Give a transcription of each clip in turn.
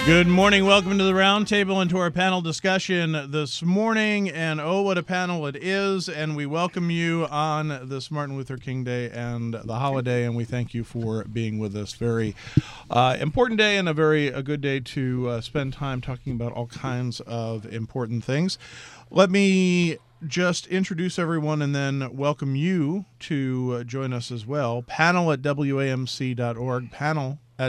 Good morning. Welcome to the roundtable and to our panel discussion this morning. And oh, what a panel it is. And we welcome you on this Martin Luther King Day and the holiday. And we thank you for being with us. Very important day and a good day to spend time talking about all kinds of important things. Let me just introduce everyone and then welcome you to join us as well. Panel at WAMC.org. Panel at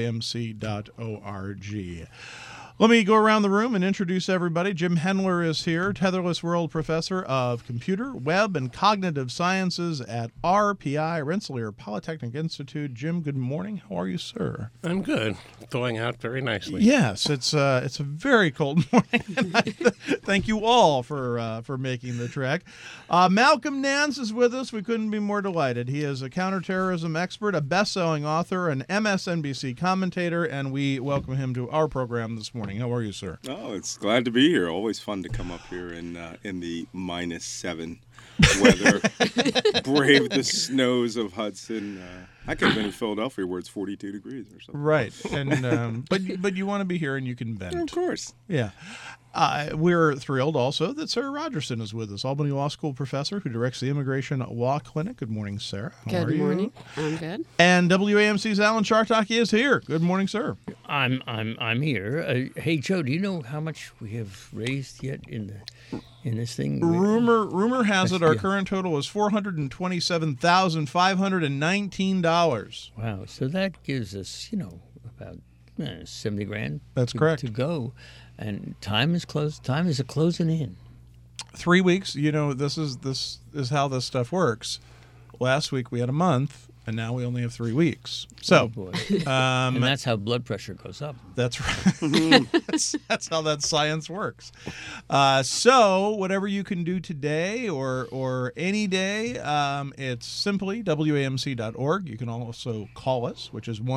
WAMC.org. Let me go around the room and introduce everybody. Jim Hendler is here, Tetherless World Professor of Computer, Web, and Cognitive Sciences at RPI, Rensselaer Polytechnic Institute. Jim, good morning. How are you, sir? I'm good. Thawing out very nicely. Yes, it's a very cold morning. And thank you all for making the trek. Malcolm Nance is with us. We couldn't be more delighted. He is a counterterrorism expert, a best-selling author, an MSNBC commentator, and we welcome him to our program this morning. How are you, sir? Oh, it's glad to be here. Always fun to come up here in the -7 weather, brave the snows of Hudson. I could have been in Philadelphia where it's 42 degrees or something. Right, and but you want to be here and you can vent. Of course. Yeah. We're thrilled also that Sarah Rogerson is with us, Albany Law School professor who directs the Immigration Law Clinic. Good morning, Sarah. How are you? Good morning. I'm good. And WAMC's Alan Chartock is here. Good morning, sir. I'm here. Hey, Joe, do you know how much we have raised yet in this thing? Rumor has it our current total is $427,519. Wow. So that gives us, about 70 grand. That's correct. To go. And time is close. Time is closing in. 3 weeks. This is how this stuff works. Last week we had a month, and now we only have 3 weeks. So, oh boy. And that's how blood pressure goes up. That's right. that's how that science works. So, whatever you can do today or any day, it's simply WAMC.org. You can also call us, which is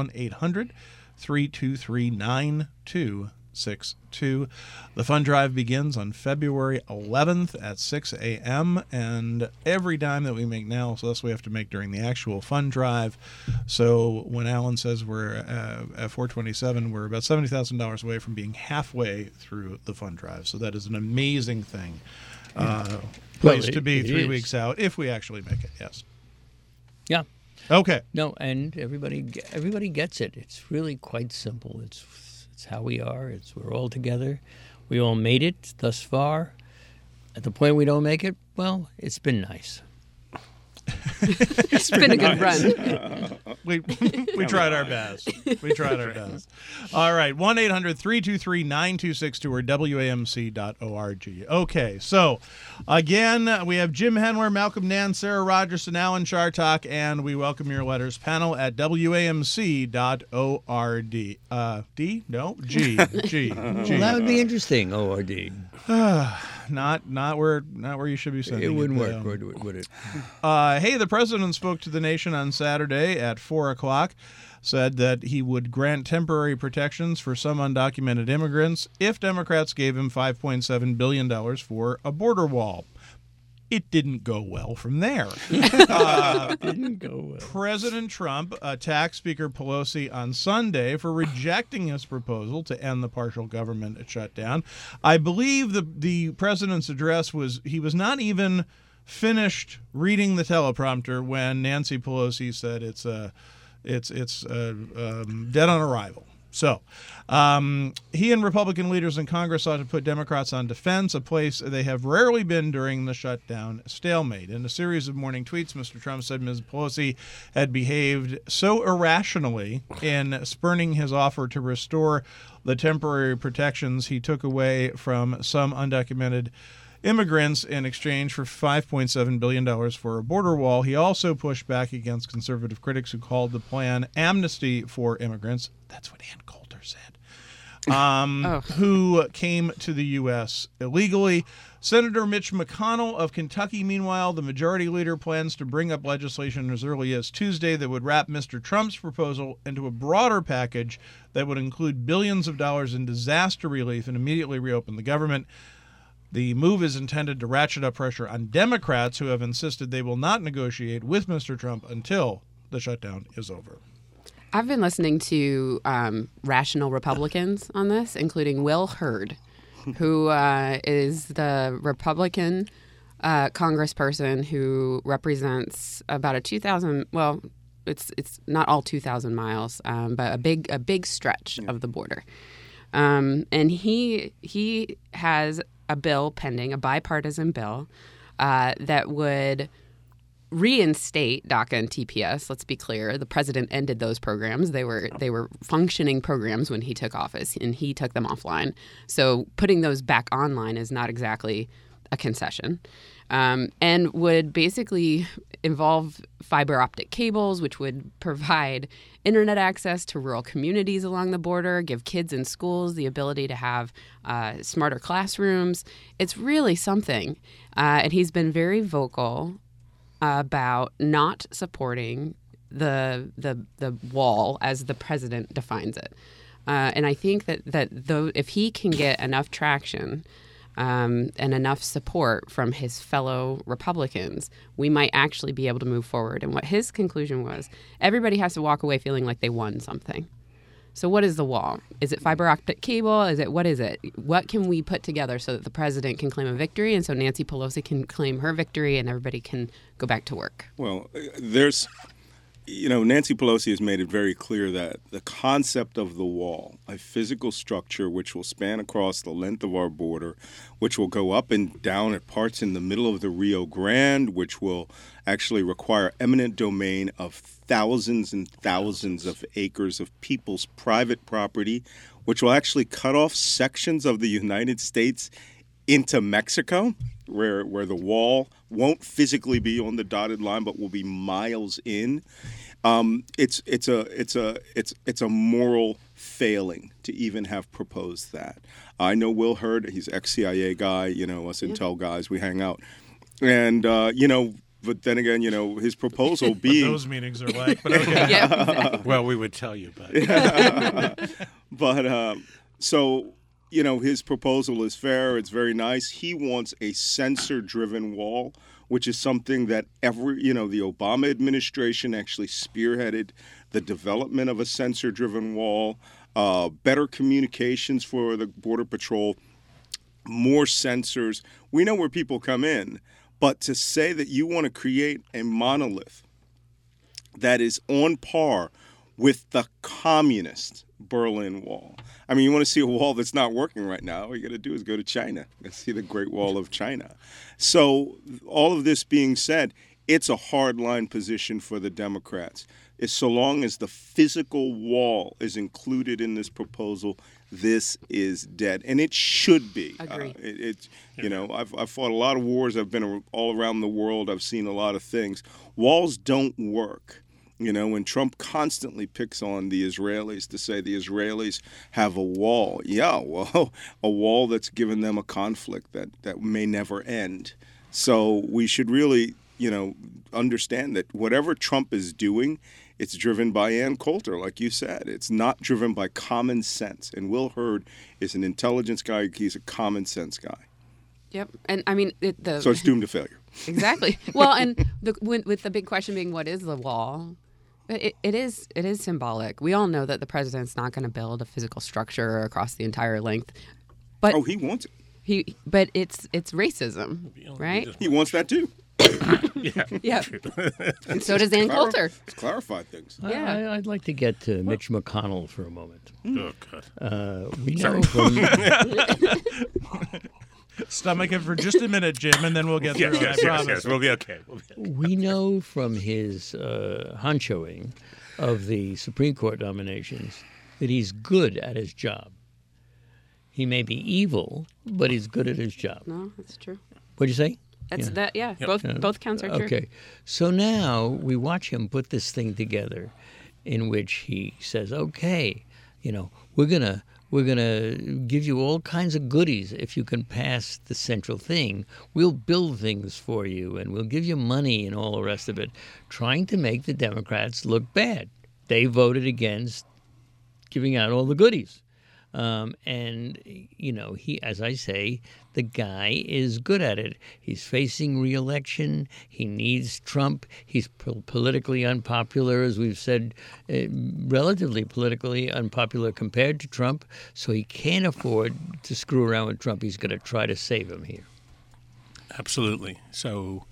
1-800-323-9262. The fund drive begins on February 11th at 6 a.m. and every dime that we make now, so that's what we have to make during the actual fund drive. So when Alan says we're at 427, we're about $70,000 away from being halfway through the fund drive. So that is an amazing thing. Place to be 3 weeks out if we actually make it. Yes. Yeah. Okay. No, and everybody gets it. It's really quite simple. It's how we are. We're all together. We all made it thus far. At the point we don't make it, well, it's been nice. It's been a good run. We tried our best. We tried our best. All right, 1-800-323-9262 or WAMC.org. Okay, so again, we have Jim Hendler, Malcolm Nance, Sarah Rogerson, Alan Chartock, and we welcome your letters. Panel at WAMC.org. D? No? G. Well, that would be interesting, ORD. Not where you should be sending it. It wouldn't work, would it? Hey, the president spoke to the nation on Saturday at 4 o'clock, said that he would grant temporary protections for some undocumented immigrants if Democrats gave him $5.7 billion for a border wall. It didn't go well from there. Didn't go well. President Trump attacked Speaker Pelosi on Sunday for rejecting his proposal to end the partial government shutdown. I believe the president's address was not even finished reading the teleprompter when Nancy Pelosi said it's dead on arrival. So he and Republican leaders in Congress ought to put Democrats on defense, a place they have rarely been during the shutdown stalemate. In a series of morning tweets, Mr. Trump said Ms. Pelosi had behaved so irrationally in spurning his offer to restore the temporary protections he took away from some undocumented immigrants in exchange for $5.7 billion for a border wall. He also pushed back against conservative critics who called the plan amnesty for immigrants. That's what Ann Coulter said. Who came to the U.S. illegally. Senator Mitch McConnell of Kentucky, meanwhile, the majority leader, plans to bring up legislation as early as Tuesday that would wrap Mr. Trump's proposal into a broader package that would include billions of dollars in disaster relief and immediately reopen the government. The move is intended to ratchet up pressure on Democrats who have insisted they will not negotiate with Mr. Trump until the shutdown is over. I've been listening to rational Republicans on this, including Will Hurd, who is the Republican congressperson who represents about a 2,000. Well, it's not all 2,000 miles, but a big stretch of the border. And he has a bill pending, a bipartisan bill that would reinstate DACA and TPS. Let's be clear. The president ended those programs. They were functioning programs when he took office, and he took them offline. So putting those back online is not exactly a concession, and would basically involve fiber optic cables, which would provide internet access to rural communities along the border, give kids in schools the ability to have smarter classrooms. It's really something. And he's been very vocal about not supporting the wall as the president defines it. And I think that though if he can get enough traction and enough support from his fellow Republicans, we might actually be able to move forward. And what his conclusion was, everybody has to walk away feeling like they won something. So what is the wall? Is it fiber optic cable? What is it? What can we put together so that the president can claim a victory and so Nancy Pelosi can claim her victory and everybody can go back to work? Well, Nancy Pelosi has made it very clear that the concept of the wall, a physical structure which will span across the length of our border, which will go up and down at parts in the middle of the Rio Grande, which will actually require eminent domain of thousands and thousands of acres of people's private property, which will actually cut off sections of the United States into Mexico, where the wall won't physically be on the dotted line, but will be miles in. It's a moral failing to even have proposed that. I know Will Hurd; he's ex-CIA guy. Us Intel guys, we hang out, and but then again, his proposal being those meetings are like, but okay. Yeah. Well, we would tell you, but but so. His proposal is fair. It's very nice. He wants a sensor-driven wall, which is something that the Obama administration actually spearheaded the development of a sensor-driven wall, better communications for the Border Patrol, more sensors. We know where people come in, but to say that you want to create a monolith that is on par with the communist Berlin Wall. I mean, you want to see a wall that's not working right now, all you got to do is go to China and see the Great Wall of China. So all of this being said, it's a hardline position for the Democrats. It's so long as the physical wall is included in this proposal, this is dead. And it should be. Agreed. I've fought a lot of wars. I've been all around the world. I've seen a lot of things. Walls don't work. When Trump constantly picks on the Israelis to say the Israelis have a wall. Yeah, well, a wall that's given them a conflict that may never end. So we should really, understand that whatever Trump is doing, it's driven by Ann Coulter, like you said. It's not driven by common sense. And Will Hurd is an intelligence guy. He's a common sense guy. Yep. And I mean, so it's doomed to failure. Exactly. Well, and with the big question being, what is the wall? It is symbolic. We all know that the president's not going to build a physical structure across the entire length. But he wants it. But it's racism, right? He wants that too. Yeah. And so does Ann Coulter. Clarify things. Yeah. I'd like to get to Mitch McConnell for a moment. oh god, We know from Stomach it for just a minute, Jim, and then we'll get through it. I promise. yes, we'll be okay. we know from his honchoing of the Supreme Court nominations that he's good at his job. He may be evil, but he's good at his job. No, that's true. What'd you say? That's Yeah. that. Yeah. Both counts are true. Okay. So now we watch him put this thing together in which he says, okay, we're gonna give you all kinds of goodies if you can pass the central thing. We'll build things for you and we'll give you money and all the rest of it, trying to make the Democrats look bad. They voted against giving out all the goodies. And, he, as I say, the guy is good at it. He's facing re-election. He needs Trump. He's politically unpopular, as we've said, relatively politically unpopular compared to Trump. So he can't afford to screw around with Trump. He's going to try to save him here. Absolutely. So,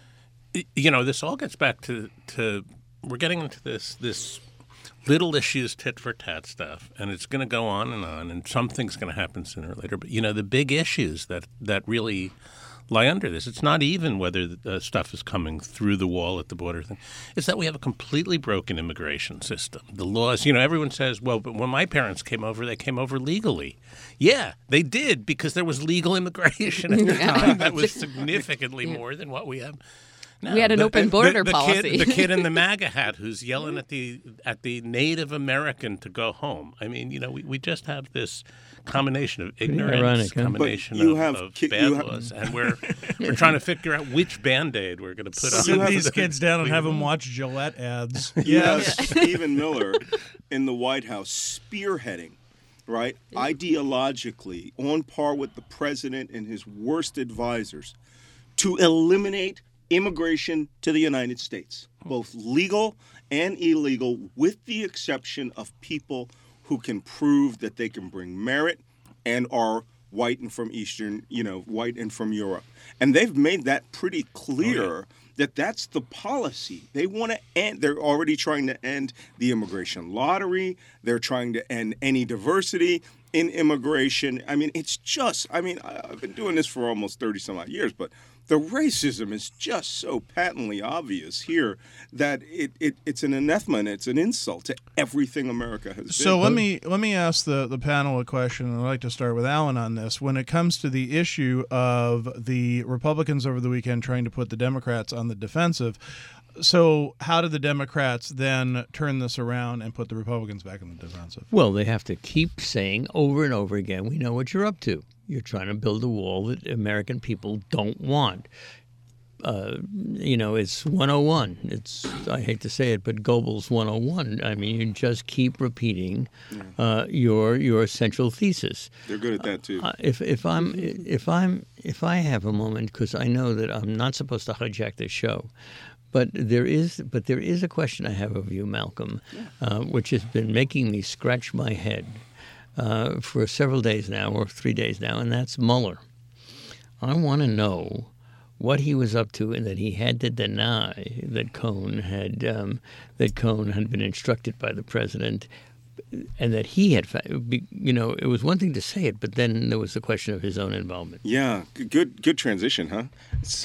this all gets back to we're getting into this little issues, tit for tat stuff, and it's going to go on, and something's going to happen sooner or later. But the big issues that really lie under this, it's not even whether the stuff is coming through the wall at the border thing. It's that we have a completely broken immigration system. The laws, everyone says, well, but when my parents came over, they came over legally. Yeah, they did, because there was legal immigration at the time that was significantly more than what we have. No, we had an open border policy. The kid in the MAGA hat who's yelling at the Native American to go home. I mean, we just have this combination of ignorance, ironic, huh? combination of bad laws, and we're trying to figure out which Band-Aid we're going to put on. Sit these kids down and have them watch Gillette ads. Yes, Stephen Miller in the White House spearheading, right, ideologically on par with the president and his worst advisors, to eliminate immigration to the United States, both legal and illegal, with the exception of people who can prove that they can bring merit and are white and from white and from Europe. And they've made that pretty clear that that's the policy. They want to end, they're already trying to end the immigration lottery. They're trying to end any diversity in immigration. I mean, I've been doing this for almost 30 some odd years, but the racism is just so patently obvious here that it's an anathema and it's an insult to everything America has been. So let me ask the panel a question, and I'd like to start with Alan on this. When it comes to the issue of the Republicans over the weekend trying to put the Democrats on the defensive, so how do the Democrats then turn this around and put the Republicans back on the defensive? Well, they have to keep saying over and over again, we know what you're up to. You're trying to build a wall that American people don't want. It's 101. I hate to say it, but Goebbels 101. I mean, you just keep repeating your central thesis. They're good at that too. If I have a moment, because I know that I'm not supposed to hijack this show, but there is a question I have of you, Malcolm, which has been making me scratch my head for several days now, or 3 days now, and that's Mueller. I want to know what he was up to, and that he had to deny that Cohn had been instructed by the president, and that he had, it was one thing to say it, but then there was the question of his own involvement. Yeah, good transition, huh? So,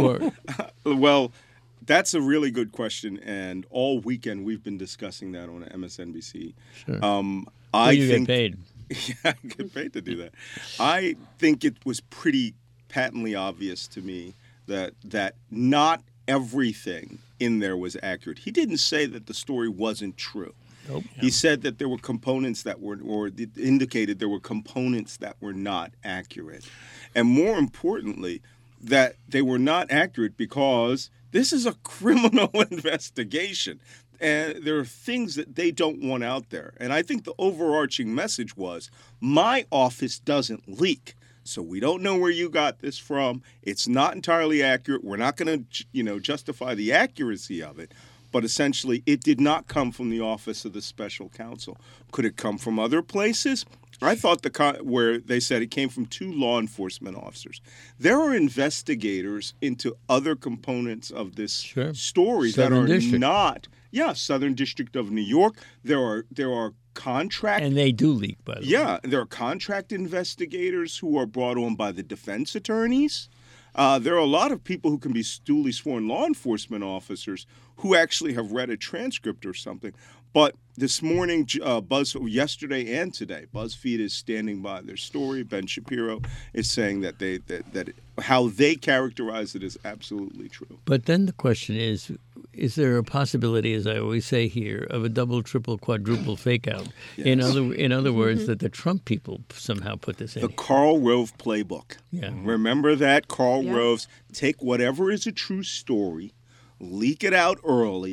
well, that's a really good question, and all weekend we've been discussing that on MSNBC. Sure. Get paid. Yeah, I get paid to do that. I think it was pretty patently obvious to me that not everything in there was accurate. He didn't say that the story wasn't true. Nope. He said that there were components that were, or indicated there were components that were not accurate. And more importantly, that they were not accurate because this is a criminal investigation. And there are things that they don't want out there. And I think the overarching message was, my office doesn't leak. So we don't know where you got this from. It's not entirely accurate. We're not going to, justify the accuracy of it. But essentially, it did not come from the office of the special counsel. Could it come from other places? I thought where they said it came from 2 law enforcement officers. There are investigators into other components of this story Southern that are District. not. Yeah, Southern District of New York. There are contract. And they do leak, by the way. Yeah, there are contract investigators who are brought on by the defense attorneys. There are a lot of people who can be duly sworn law enforcement officers who actually have read a transcript or something. But this morning, yesterday and today, BuzzFeed is standing by their story. Ben Shapiro is saying that how they characterize it is absolutely true. But then the question is there a possibility, as I always say here, of a double, triple, quadruple fake out? Yes. In other words, that the Trump people somehow put this in. The Karl Rove playbook. Yeah. Remember that? Karl Rove's take whatever is a true story, leak it out early,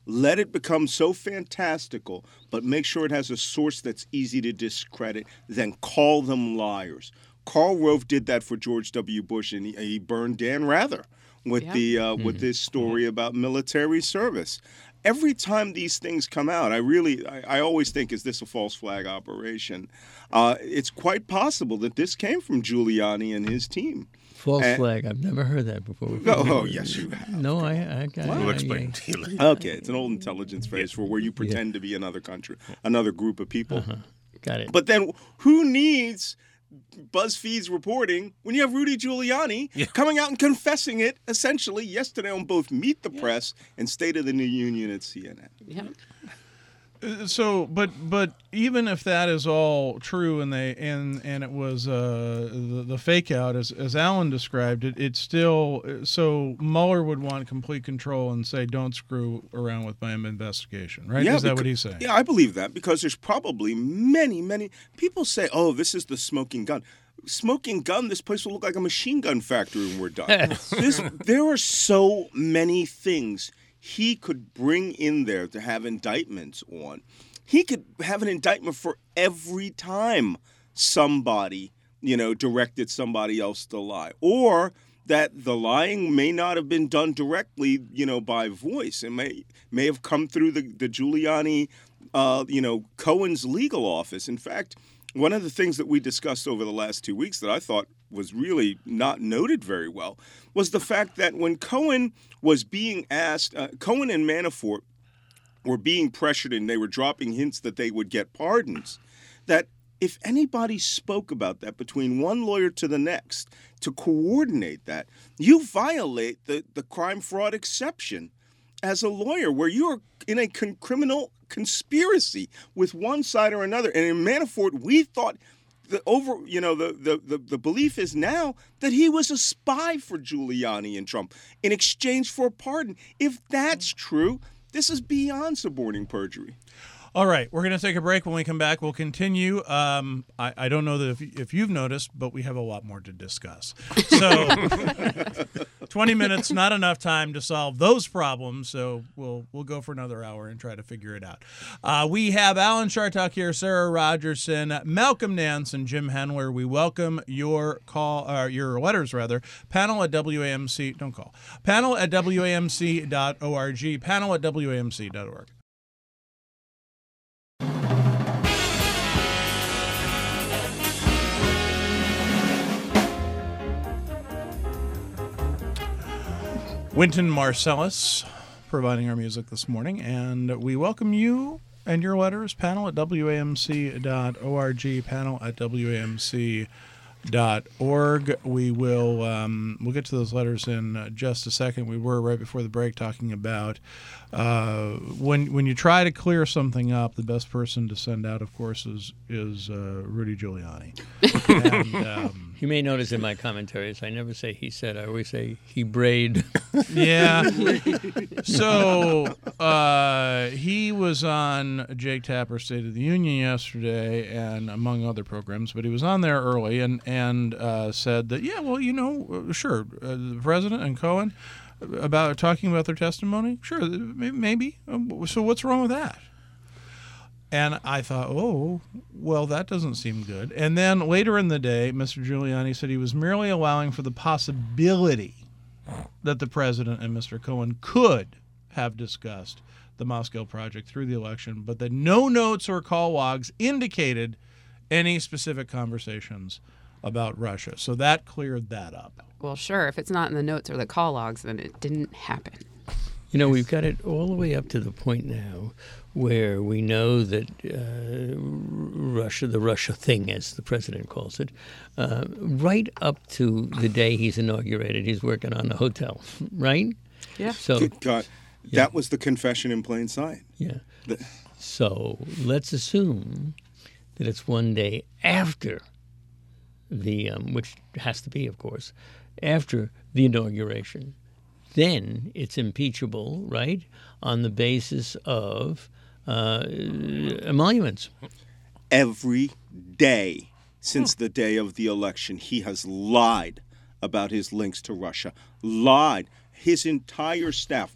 Let it become so fantastical, but make sure it has a source that's easy to discredit, then call them liars. Karl Rove did that for George W. Bush, and he burned Dan Rather with with this story about military service. Every time these things come out, I always think, is this a false flag operation? It's quite possible that this came from Giuliani and his team. False flag. I've never heard that before. Oh, yes, you have. No, We'll explain to you later. Okay, it's an old intelligence phrase for where you pretend to be another country, another group of people. Got it. But then who needs BuzzFeed's reporting when you have Rudy Giuliani coming out and confessing it essentially yesterday on both Meet the Press and State of the New Union at CNN? Yeah. So, but even if that is all true, and it was the fake out as Alan described it, it's still so Mueller would want complete control and say, don't screw around with my investigation, right? Yeah, is that what he's saying? Yeah, I believe that, because there's probably many people say, oh, this is the smoking gun. Smoking gun, this place will look like a machine gun factory when we're done. There are so many things he could bring in there to have indictments on. He could have an indictment for every time somebody, directed somebody else to lie. Or that the lying may not have been done directly, by voice. It may have come through the Giuliani, Cohen's legal office. In fact, one of the things that we discussed over the last 2 weeks that I thought was really not noted very well was the fact that when Cohen was being asked, Cohen and Manafort were being pressured and they were dropping hints that they would get pardons, that if anybody spoke about that between one lawyer to the next to coordinate that, you violate the crime fraud exception as a lawyer, where you're in a criminal conspiracy with one side or another. And in Manafort, we thought the belief is now that he was a spy for Giuliani and Trump in exchange for a pardon. If that's true, this is beyond suborning perjury. All right, we're going to take a break. When we come back, we'll continue. I don't know that if you've noticed, but we have a lot more to discuss. So 20 minutes, not enough time to solve those problems, so we'll go for another hour and try to figure it out. We have Alan Chartock here, Sarah Rogerson, Malcolm Nance, and Jim Hendler. We welcome your your letters, rather. Panel at WAMC, don't call. Panel at WAMC.org, panel at WAMC.org. Wynton Marsalis providing our music this morning, and we welcome you and your letters. Panel at WAMC.org, panel at WAMC.org. We will we'll get to those letters in just a second. We were right before the break talking about when you try to clear something up, the best person to send out, of course, is Rudy Giuliani. And, you may notice in my commentaries, I never say he said. I always say he brayed. Yeah. So he was on Jake Tapper's State of the Union yesterday, and among other programs, but he was on there early and said that, sure, the president and Cohen about talking about their testimony, sure, maybe. So what's wrong with that? And I thought, oh, well, that doesn't seem good. And then later in the day, Mr. Giuliani said he was merely allowing for the possibility that the president and Mr. Cohen could have discussed the Moscow Project through the election, but that no notes or call logs indicated any specific conversations about Russia. So that cleared that up. Well, sure. If it's not in the notes or the call logs, then it didn't happen. We've got it all the way up to the point now where we know that Russia, the Russia thing, as the president calls it, right up to the day he's inaugurated, he's working on the hotel, right? Yeah. So, Good God. Yeah. That was the confession in plain sight. Yeah. So let's assume that it's one day after the, which has to be, of course, after the inauguration. Then it's impeachable, right, on the basis of emoluments. Every day since the day of the election, he has lied about his links to Russia. Lied. his entire staff,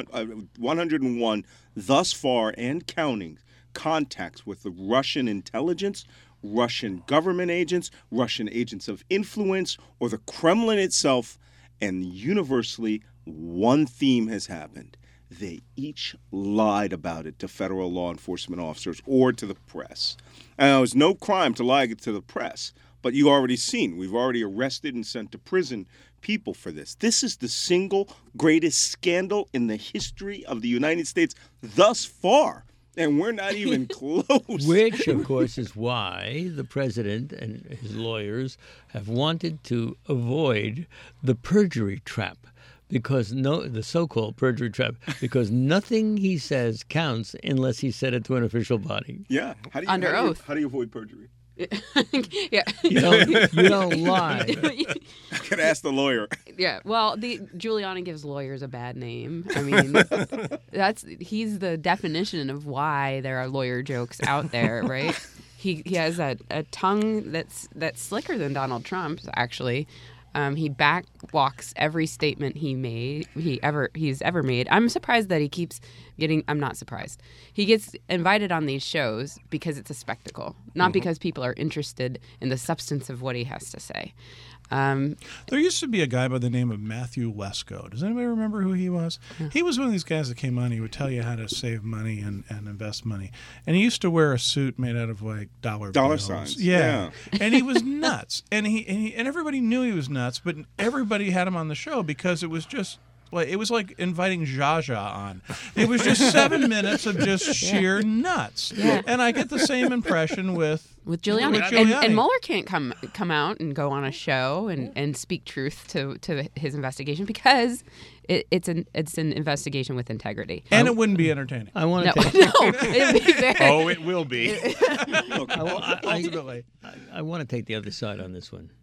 101 thus far and counting, contacts with the Russian intelligence, Russian government agents, Russian agents of influence, or the Kremlin itself, and universally one theme has happened. They each lied about it to federal law enforcement officers or to the press. And it was no crime to lie to the press, but you already seen, we've already arrested and sent to prison people for this. This is the single greatest scandal in the history of the United States thus far. And we're not even close. Which, of course, is why the president and his lawyers have wanted to avoid the perjury trap, because the so-called perjury trap, because nothing he says counts unless he said it to an official body. Yeah. Under oath. How do you avoid perjury? Yeah. You don't lie. I could ask the lawyer. Yeah. Well, Giuliani gives lawyers a bad name. I mean, he's the definition of why there are lawyer jokes out there, right? He has a tongue that's slicker than Donald Trump's, actually. He backwalks every statement he's ever made. I'm surprised that he keeps getting. I'm not surprised. He gets invited on these shows because it's a spectacle, not because people are interested in the substance of what he has to say. There used to be a guy by the name of Matthew Lesko. Does anybody remember who he was? Yeah. He was one of these guys that came on. He would tell you how to save money and invest money. And he used to wear a suit made out of like dollar bills. Signs. Yeah. And he was nuts. And everybody knew he was nuts, but everybody had him on the show because it was just it was like inviting Zsa Zsa on. It was just 7 minutes of just sheer nuts. Yeah. And I get the same impression with Giuliani. With Giuliani. And Mueller can't come out and go on a show and speak truth to his investigation because it's an investigation with integrity. And it wouldn't be entertaining. I want to it'd be very, Oh, it will be. Ultimately. I want to take the other side on this one.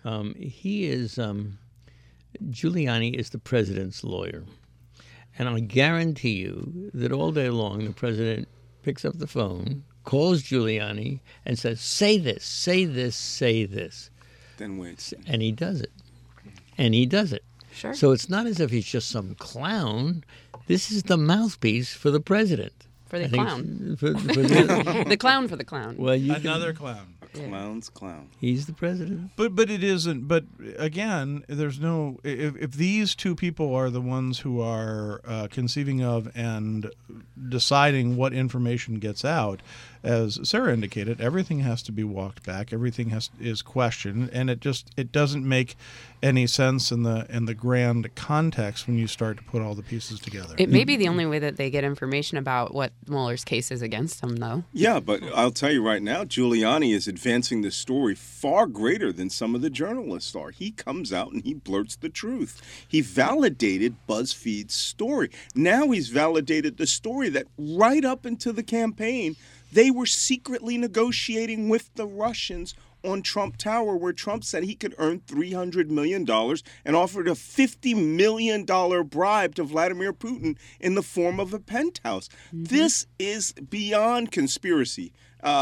Okay. Giuliani is the president's lawyer. And I guarantee you that all day long the president picks up the phone, calls Giuliani, and says, say this, say this, say this. Then waits. And he does it. And he does it. Sure. So it's not as if he's just some clown. This is the mouthpiece for the president. For the clown. For the, the clown for the clown. Well, Another clown. A clown's clown. He's the president. But it isn't. But again, there's no. If these two people are the ones who are conceiving of and deciding what information gets out, as Sarah indicated, everything has to be walked back. Everything is questioned, and it doesn't make any sense in the grand context when you start to put all the pieces together. It may be the only way that they get information about what Mueller's case is against him, though. Yeah, but I'll tell you right now, Giuliani is advancing this story far greater than some of the journalists are. He comes out and he blurts the truth. He validated BuzzFeed's story. Now he's validated the story that right up into the campaign, they were secretly negotiating with the Russians on Trump Tower, where Trump said he could earn $300 million and offered a $50 million bribe to Vladimir Putin in the form of a penthouse. Mm-hmm. This is beyond conspiracy.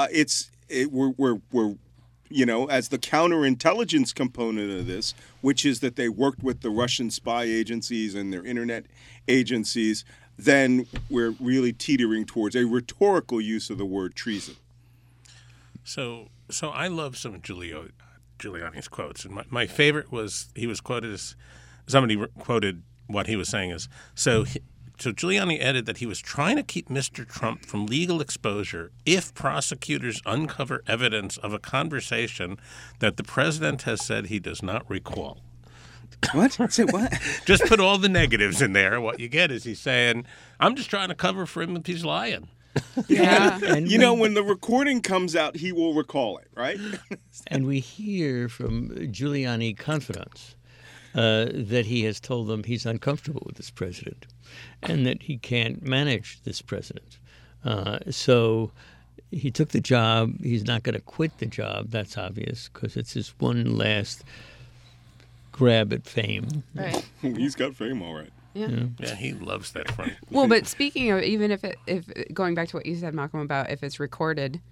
We're as the counterintelligence component of this, which is that they worked with the Russian spy agencies and their internet agencies, then we're really teetering towards a rhetorical use of the word treason. So I love some of Giuliani's quotes, and my favorite was he was quoted as somebody quoted what he was saying is so Giuliani added that he was trying to keep Mr. Trump from legal exposure if prosecutors uncover evidence of a conversation that the president has said he does not recall. What? Say what? Just put all the negatives in there. What you get is he's saying, I'm just trying to cover for him if he's lying. Yeah. And when the recording comes out, he will recall it, right? And we hear from Giuliani confidants that he has told them he's uncomfortable with this president and that he can't manage this president. So he took the job. He's not going to quit the job. That's obvious because it's his one last grab at fame. Right. He's got fame, all right. Yeah, he loves that front. Well, but speaking of, even if going back to what you said, Malcolm, about if it's recorded,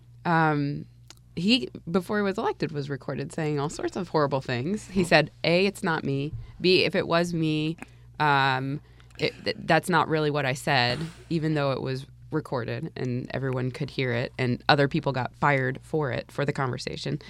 he, before he was elected, was recorded saying all sorts of horrible things. He said, A, it's not me. B, if it was me, That's not really what I said, even though it was recorded and everyone could hear it, and other people got fired for it, for the conversation.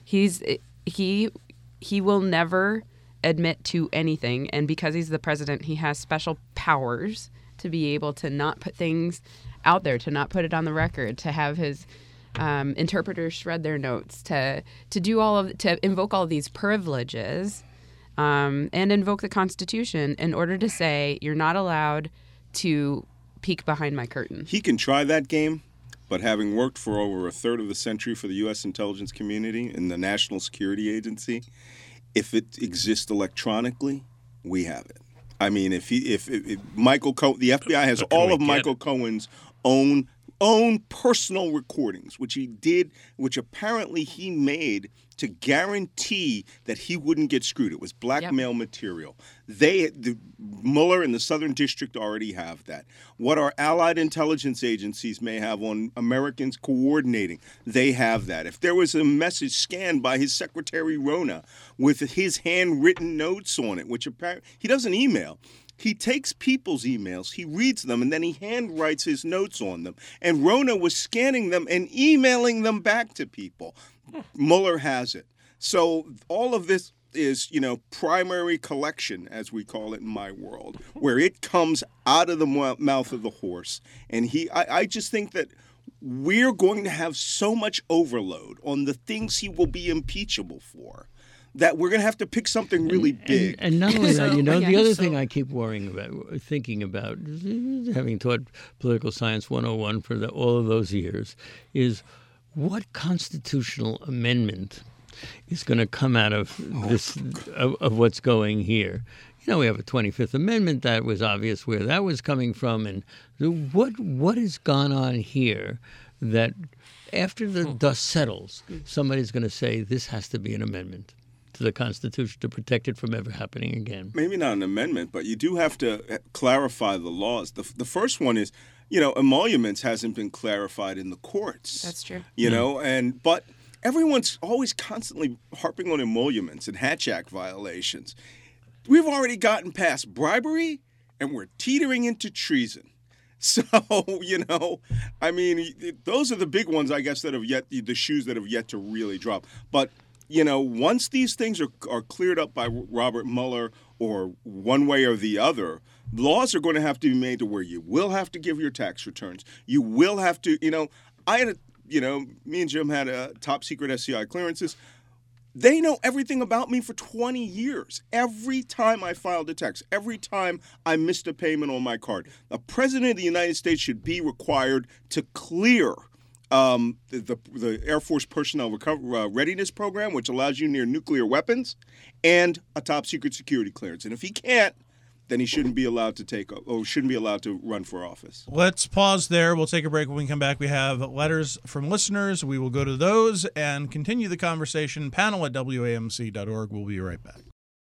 He will never admit to anything, and because he's the president, he has special powers to be able to not put things out there, to not put it on the record, to have his interpreters shred their notes, to invoke all of these privileges, and invoke the Constitution in order to say you're not allowed to peek behind my curtain. He can try that game, but having worked for over a third of the century for the U.S. intelligence community and the National Security Agency, if it exists electronically, we have it. I mean, if Michael Cohen, the FBI has all of Michael Cohen's own personal recordings, which he did, which apparently he made to guarantee that he wouldn't get screwed. It was blackmail material. Mueller and the Southern District already have that. What our allied intelligence agencies may have on Americans coordinating, they have that. If there was a message scanned by his secretary Rona with his handwritten notes on it, which apparently he doesn't email. He takes people's emails, he reads them, and then he handwrites his notes on them. And Rona was scanning them and emailing them back to people. Mueller has it. So all of this is, primary collection, as we call it in my world, where it comes out of the mouth of the horse. And I just think that we're going to have so much overload on the things he will be impeachable for, that we're going to have to pick something really big. And not only that, the other thing I keep thinking about, having taught political science 101 for all of those years, is what constitutional amendment is going to come out of this, of what's going here. We have a 25th Amendment. That was obvious where that was coming from. And what has gone on here that after the dust settles, somebody's going to say this has to be an amendment to the Constitution to protect it from ever happening again? Maybe not an amendment, but you do have to clarify the laws. The first one is, emoluments hasn't been clarified in the courts. That's true. But everyone's always constantly harping on emoluments and Hatch Act violations. We've already gotten past bribery, and we're teetering into treason. So, those are the big ones, I guess, the shoes that have yet to really drop. But once these things are cleared up by Robert Mueller or one way or the other, laws are going to have to be made to where you will have to give your tax returns. You will have to, me and Jim had a top secret SCI clearances. They know everything about me for 20 years. Every time I filed a tax, every time I missed a payment on my card, the President of the United States should be required to clear the Air Force Personnel Readiness Program, which allows you near nuclear weapons, and a top secret security clearance. And if he can't, then he shouldn't be allowed to run for office. Let's pause there. We'll take a break. When we come back, we have letters from listeners. We will go to those and continue the conversation. Panel at WAMC.org. We'll be right back.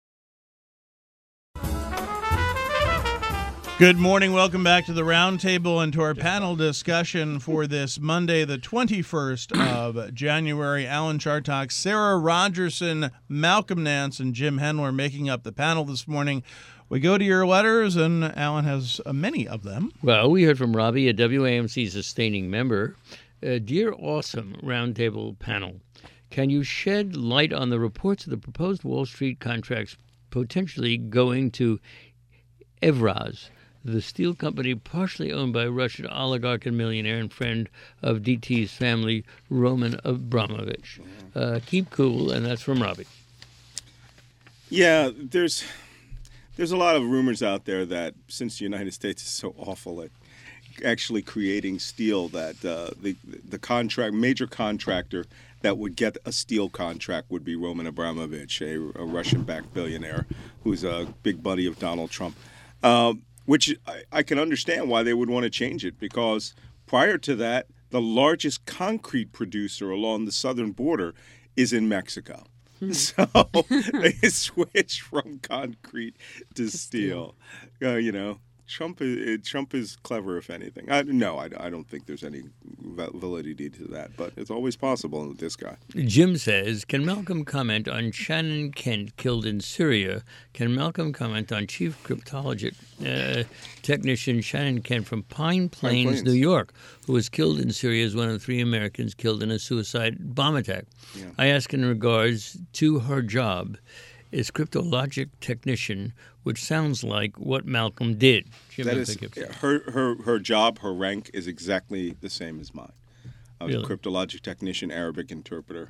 Good morning. Welcome back to the Roundtable and to our panel discussion for this Monday, the 21st of January. Alan Chartock, Sarah Rogerson, Malcolm Nance, and Jim Hendler making up the panel this morning. We go to your letters, and Alan has many of them. Well, we heard from Robbie, a WAMC sustaining member. Dear awesome Roundtable panel, can you shed light on the reports of the proposed Wall Street contracts potentially going to Evraz, the steel company partially owned by Russian oligarch and millionaire and friend of DT's family, Roman Abramovich? Keep cool, and that's from Robbie. Yeah, there's a lot of rumors out there that since the United States is so awful at actually creating steel, that the major contractor that would get a steel contract would be Roman Abramovich, a Russian-backed billionaire who's a big buddy of Donald Trump. Which I can understand why they would want to change it, because prior to that, the largest concrete producer along the southern border is in Mexico. So they switched from concrete to steel. Trump is clever, if anything. I don't think there's any validity to that, but it's always possible with this guy. Jim says, can Malcolm comment on Shannon Kent killed in Syria? Can Malcolm comment on Chief Cryptologic Technician Shannon Kent from Pine Plains, New York, who was killed in Syria as one of 3 Americans killed in a suicide bomb attack? Yeah. I ask in regards to her job as cryptologic technician, which sounds like what Malcolm did. Jim, that is her job. Her rank is exactly the same as mine. I was a cryptologic technician, Arabic interpreter,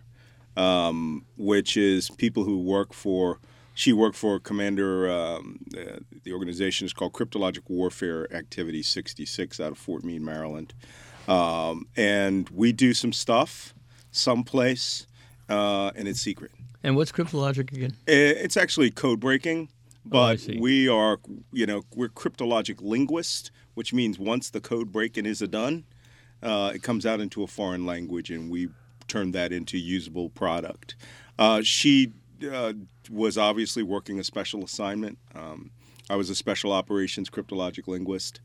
which is people who work for. She worked for Commander. The organization is called Cryptologic Warfare Activity 66 out of Fort Meade, Maryland, and we do some stuff someplace, and it's secret. And what's cryptologic again? It's actually code breaking, but we are, we're cryptologic linguists, which means once the code breaking is done, it comes out into a foreign language, and we turn that into usable product. She was obviously working a special assignment. I was a special operations cryptologic linguist,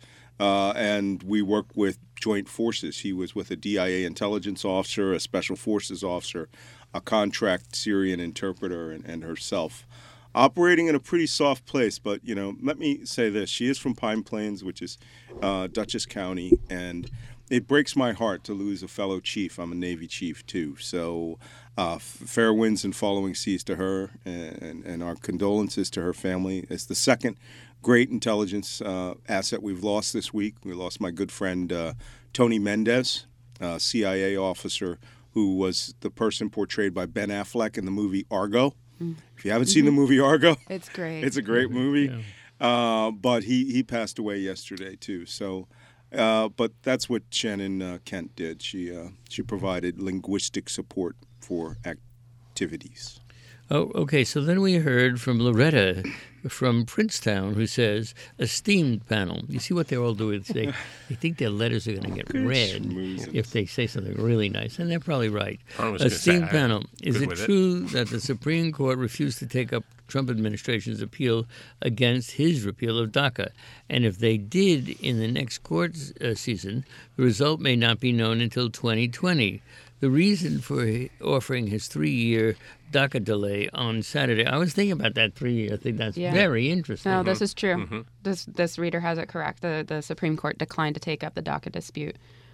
and we worked with joint forces. He was with a DIA intelligence officer, a special forces officer, a contract Syrian interpreter, and herself, operating in a pretty soft place. But, let me say this. She is from Pine Plains, which is Dutchess County, and it breaks my heart to lose a fellow chief. I'm a Navy chief, too. So fair winds and following seas to her, and our condolences to her family. It's the second great intelligence asset we've lost this week. We lost my good friend Tony Mendez, CIA officer, who was the person portrayed by Ben Affleck in the movie Argo. If you haven't seen the movie Argo, it's great. It's a great movie. Yeah. But he passed away yesterday too. So, but that's what Shannon Kent did. She provided linguistic support for activities. Oh, okay. So then we heard from Loretta from Princetown, who says, esteemed panel. You see what they're all doing today? They think their letters are going to get read if they say something really nice, and they're probably right. Esteemed panel, is it true that the Supreme Court refused to take up Trump administration's appeal against his repeal of DACA? And if they did in the next court season, the result may not be known until 2020. The reason for offering his 3-year DACA delay on Saturday, I was thinking about that 3 year. I think that's very interesting. No, this is true. Mm-hmm. This reader has it correct. The Supreme Court declined to take up the DACA dispute,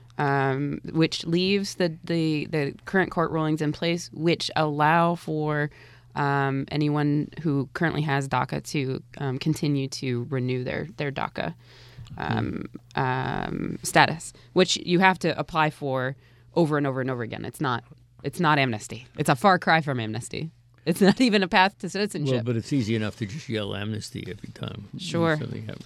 which leaves the current court rulings in place, which allow for anyone who currently has DACA to continue to renew their DACA status, which you have to apply for over and over and over again. It's not amnesty. It's a far cry from amnesty. It's not even a path to citizenship. Well, but it's easy enough to just yell amnesty every time. Sure.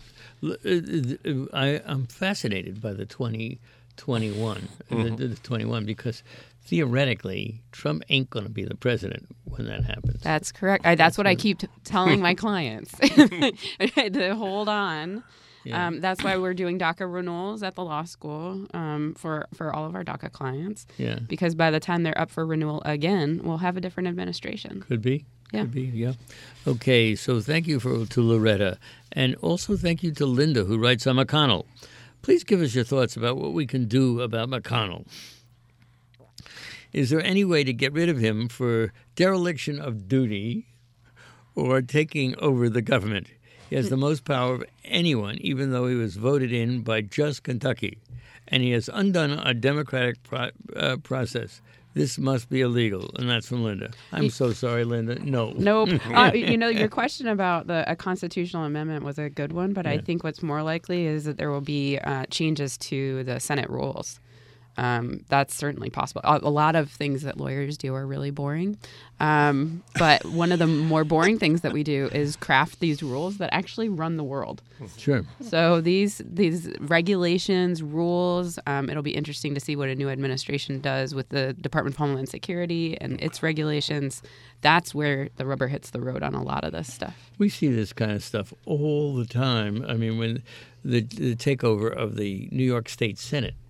I'm fascinated by the 2021, the 21, because theoretically, Trump ain't going to be the president when that happens. That's correct. That's what I keep telling my clients. To hold on. Yeah. That's why we're doing DACA renewals at the law school for all of our DACA clients. Yeah. Because by the time they're up for renewal again, we'll have a different administration. Could be. Yeah. Could be, yeah. Okay, so thank you to Loretta. And also thank you to Linda, who writes on McConnell. Please give us your thoughts about what we can do about McConnell. Is there any way to get rid of him for dereliction of duty or taking over the government? He has the most power of anyone, even though he was voted in by just Kentucky. And he has undone a democratic process. This must be illegal. And that's from Linda. I'm so sorry, Linda. No. Nope. Your question about a constitutional amendment was a good one, but I think what's more likely is that there will be changes to the Senate rules. That's certainly possible. A lot of things that lawyers do are really boring. But one of the more boring things that we do is craft these rules that actually run the world. Sure. So these regulations, rules, it'll be interesting to see what a new administration does with the Department of Homeland Security and its regulations. That's where the rubber hits the road on a lot of this stuff. We see this kind of stuff all the time. I mean, when the takeover of the New York State Senate,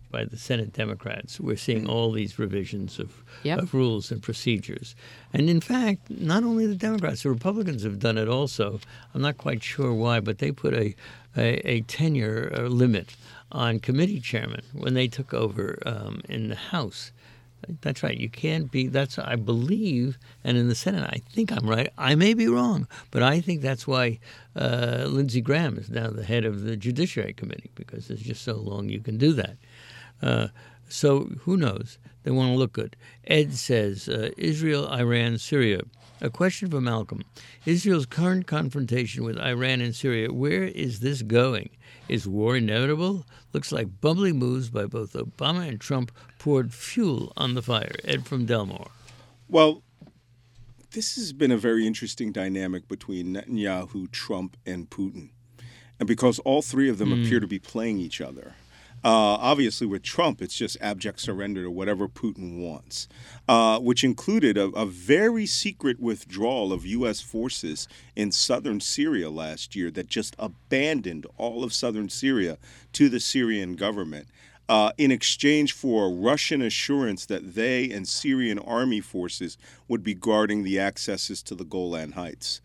by the Senate Democrats. We're seeing all these revisions of rules and procedures. And in fact, not only the Democrats, the Republicans have done it also. I'm not quite sure why, but they put a tenure limit on committee chairmen when they took over in the House. That's right. You can't be. That's, I believe, and in the Senate, I think I'm right. I may be wrong, but I think that's why Lindsey Graham is now the head of the Judiciary Committee, because there's just so long you can do that. So who knows? They want to look good. Ed says, Israel, Iran, Syria. A question for Malcolm. Israel's current confrontation with Iran and Syria, where is this going? Is war inevitable? Looks like bumbling moves by both Obama and Trump poured fuel on the fire. Ed from Delmore. Well, this has been a very interesting dynamic between Netanyahu, Trump, and Putin. And because all three of them appear to be playing each other. Obviously, with Trump, it's just abject surrender to whatever Putin wants, which included a very secret withdrawal of U.S. forces in southern Syria last year that just abandoned all of southern Syria to the Syrian government in exchange for Russian assurance that they and Syrian army forces would be guarding the accesses to the Golan Heights.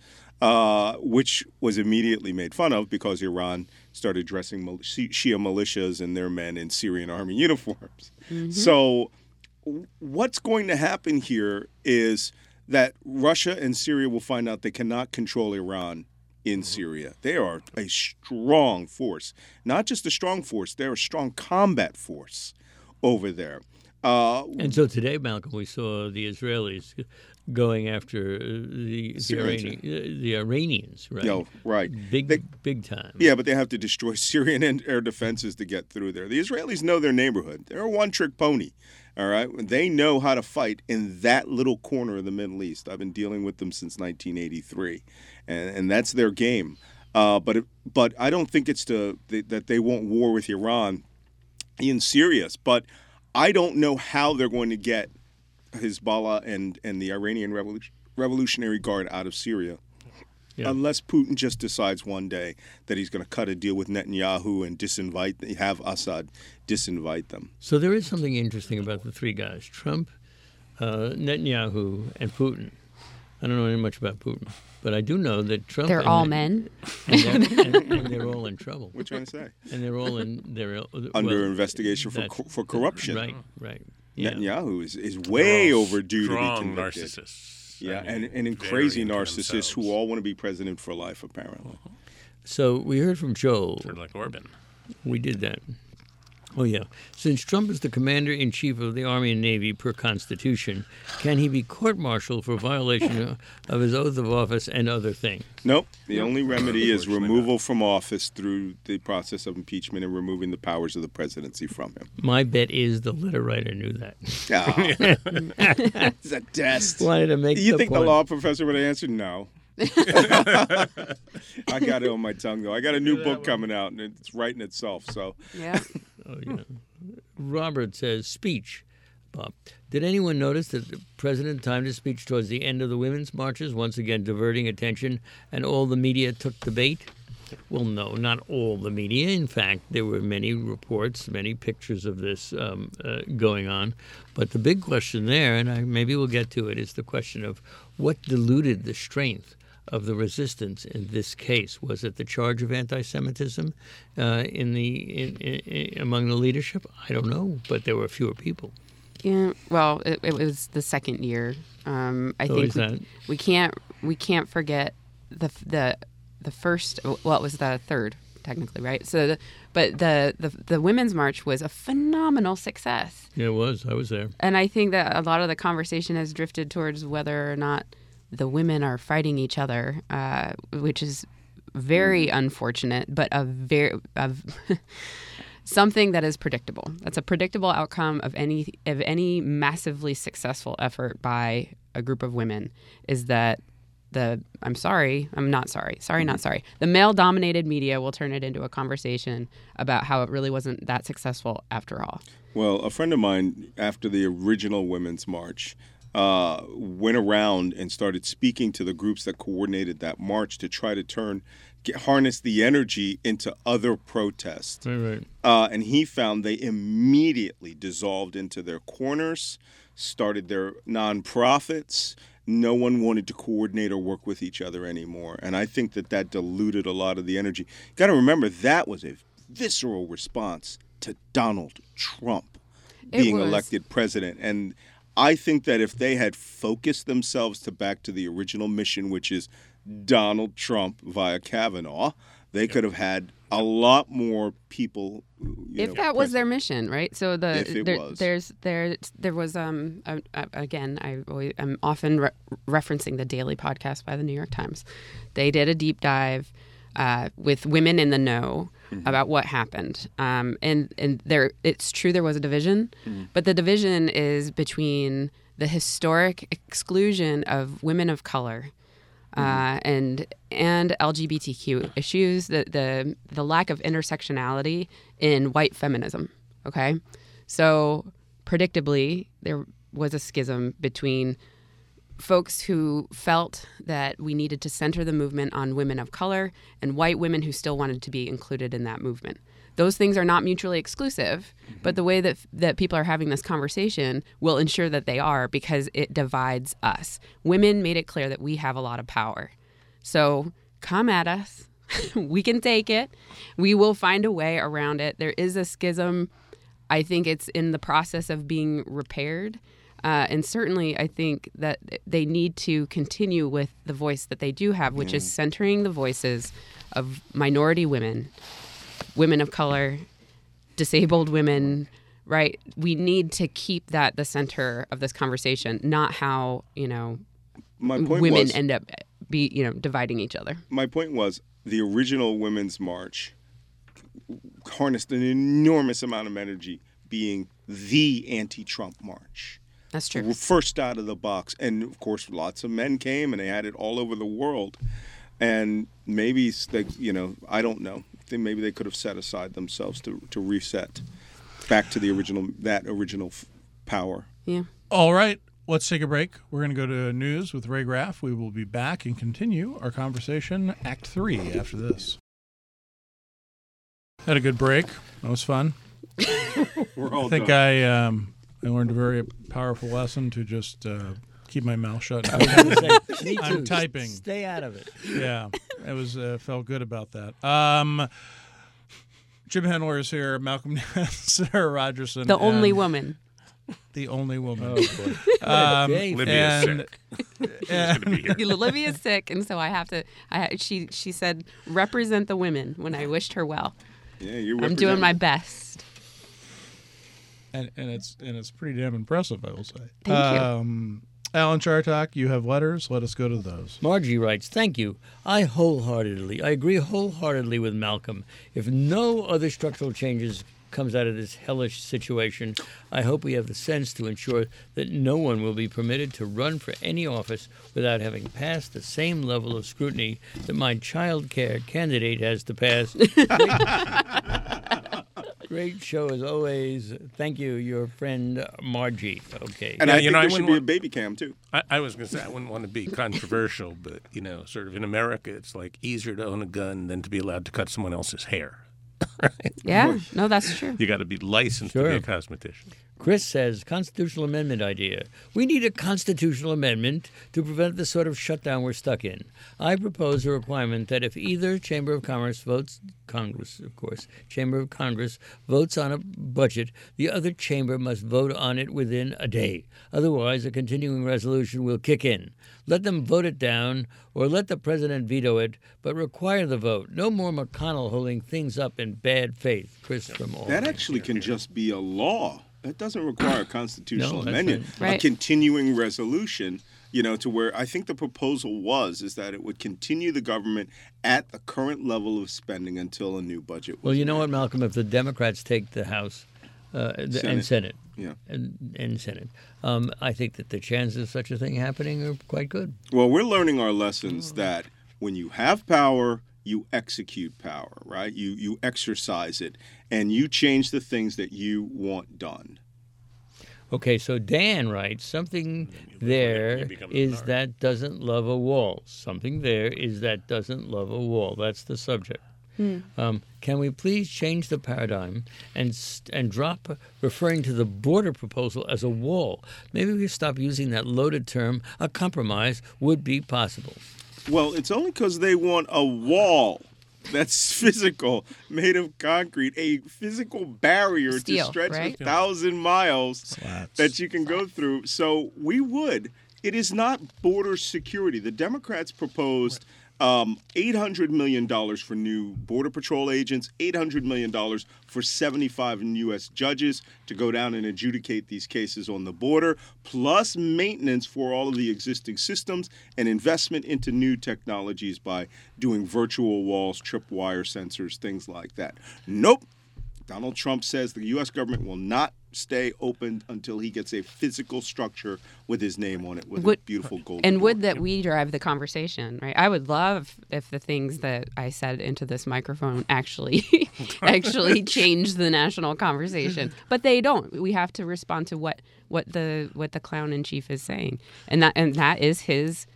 Which was immediately made fun of because Iran started dressing Shia militias and their men in Syrian army uniforms. Mm-hmm. So what's going to happen here is that Russia and Syria will find out they cannot control Iran in Syria. They are a strong force. Not just a strong force, they're a strong combat force over there. And so today, Malcolm, we saw the Israelis going after the Iranians, right? No, right. Big time. Yeah, but they have to destroy Syrian air defenses to get through there. The Israelis know their neighborhood. They're a one-trick pony, all right? They know how to fight in that little corner of the Middle East. I've been dealing with them since 1983, and that's their game. But I don't think it's that they won't war with Iran in Syria. But I don't know how they're going to get Hezbollah and the Iranian Revolutionary Guard out of Syria, unless Putin just decides one day that he's going to cut a deal with Netanyahu and have Assad disinvite them. So there is something interesting about the three guys, Trump, Netanyahu, and Putin. I don't know any much about Putin, but I do know that Trump... They're all men. And they're all in trouble. What are you trying to say? And they're all under investigation for corruption. Right. Yeah. Netanyahu is way overdue to be strong convicted. Narcissists. Yeah, and crazy narcissists who all want to be president for life, apparently. So we heard from Joel. Sort of like Orban. We did that. Oh, yeah. Since Trump is the commander-in-chief of the Army and Navy per Constitution, can he be court-martialed for violation of his oath of office and other things? Nope. The only remedy is removal from office through the process of impeachment and removing the powers of the presidency from him. My bet is the letter writer knew that. It's a test. Wanted to make You think point. the law professor would have answered no? I got it on my tongue, though. I got a new book coming out, and it's writing itself. So Yeah. Oh, yeah. Robert says, speech. Bob, did anyone notice that the president timed his speech towards the end of the women's marches, once again diverting attention, and all the media took the bait? Well, no, not all the media. In fact, there were many reports, many pictures of this going on. But the big question there, and maybe we'll get to it, is the question of what diluted the strength of the resistance in this case. Was it the charge of anti-Semitism among the leadership? I don't know, but there were fewer people. Yeah. Well, it was the second year. I think we can't forget the first. Well, it was the third technically, right? So, but the women's march was a phenomenal success. Yeah, it was. I was there, and I think that a lot of the conversation has drifted towards whether or not the women are fighting each other, which is very unfortunate, but something that is predictable. That's a predictable outcome of any massively successful effort by a group of women. Is that the male-dominated media will turn it into a conversation about how it really wasn't that successful after all. Well, a friend of mine, after the original Women's March, went around and started speaking to the groups that coordinated that march to try to harness the energy into other protests. Right. And he found they immediately dissolved into their corners, started their nonprofits. No one wanted to coordinate or work with each other anymore. And I think that diluted a lot of the energy. You got to remember, that was a visceral response to Donald Trump being elected president. And I think that if they had focused themselves back to the original mission, which is Donald Trump via Kavanaugh, they could have had a lot more people. If that was their mission, right? So there was again, I'm often referencing the Daily Podcast by the New York Times. They did a deep dive with women in the know about what happened, and it's true there was a division, but the division is between the historic exclusion of women of color. And LGBTQ issues, the lack of intersectionality in white feminism. Okay, so predictably there was a schism between folks who felt that we needed to center the movement on women of color and white women who still wanted to be included in that movement. Those things are not mutually exclusive, but the way that people are having this conversation will ensure that they are, because it divides us. Women made it clear that we have a lot of power. So come at us. We can take it. We will find a way around it. There is a schism. I think it's in the process of being repaired. And certainly I think that they need to continue with the voice that they do have, which is centering the voices of minority women, women of color, disabled women, right? We need to keep that the center of this conversation, not how, women end up dividing each other. My point was, the original Women's March harnessed an enormous amount of energy, being the anti-Trump march. That's true. We're first out of the box. And, of course, lots of men came, and they had it all over the world. And maybe, I don't know. Maybe they could have set aside themselves to reset back to the original power. Yeah. All right. Let's take a break. We're going to go to news with Ray Graff. We will be back and continue our conversation, Act 3, after this. Had a good break. That was fun. We're all I think done. I learned a very powerful lesson to just keep my mouth shut. Me too. I'm typing. Stay out of it. Yeah, it was felt good about that. Jim Hendler is here. Malcolm Sarah Rogerson. The only woman. The only woman. Oh, boy. Libya's sick. She's going to be here. Olivia's sick, and so I have to. She said, represent the women when I wished her well. Yeah, you're I'm doing my best. And it's pretty damn impressive, I will say. Thank you. Alan Chartok, you have letters. Let us go to those. Margie writes, thank you. I agree wholeheartedly with Malcolm. If no other structural changes comes out of this hellish situation, I hope we have the sense to ensure that no one will be permitted to run for any office without having passed the same level of scrutiny that my child care candidate has to pass. Great show as always. Thank you, your friend Margie. Okay. And Yeah, I think there should wouldn't be a want- baby cam, too. I was going to say, I wouldn't want to be controversial, but, sort of in America, it's like easier to own a gun than to be allowed to cut someone else's hair. Yeah, no, that's true. You got to be licensed to Sure. be a cosmetician. Chris says, constitutional amendment idea. We need a constitutional amendment to prevent the sort of shutdown we're stuck in. I propose a requirement that if either Chamber of Commerce votes, Congress, of course, Chamber of Congress votes on a budget, the other chamber must vote on it within a day. Otherwise, a continuing resolution will kick in. Let them vote it down or let the president veto it, but require the vote. No more McConnell holding things up in bad faith. Chris from Albany. That actually can just be a law. That doesn't require a constitutional No, that's amendment. right. A continuing resolution, to where I think the proposal is that it would continue the government at the current level of spending until a new budget was Well, you know what, enacted. Malcolm? If the Democrats take the House and Senate, Yeah. and Senate, I think that the chances of such a thing happening are quite good. Well, we're learning our lessons that when you have power, you execute power, right? You exercise it, and you change the things that you want done. Okay, so Dan writes, something there become the is minority. that doesn't love a wall. Something there is that doesn't love a wall. That's the subject. Can we please change the paradigm and drop referring to the border proposal as a wall? Maybe we stop using that loaded term. A compromise would be possible. Well, it's only because they want a wall that's physical, made of concrete, a physical barrier Steel, to stretch right? 1,000 miles Slats. that you can go through. So we would. It is not border security. The Democrats proposed $800 million for new Border Patrol agents, $800 million for 75 U.S. judges to go down and adjudicate these cases on the border, plus maintenance for all of the existing systems and investment into new technologies by doing virtual walls, tripwire sensors, things like that. Nope. Donald Trump says the U.S. government will not stay open until he gets a physical structure with his name on it, with a beautiful gold And door. would that we drive the conversation, right? I would love if the things that I said into this microphone actually change the national conversation, but they don't. We have to respond to what the clown in chief is saying, and that is his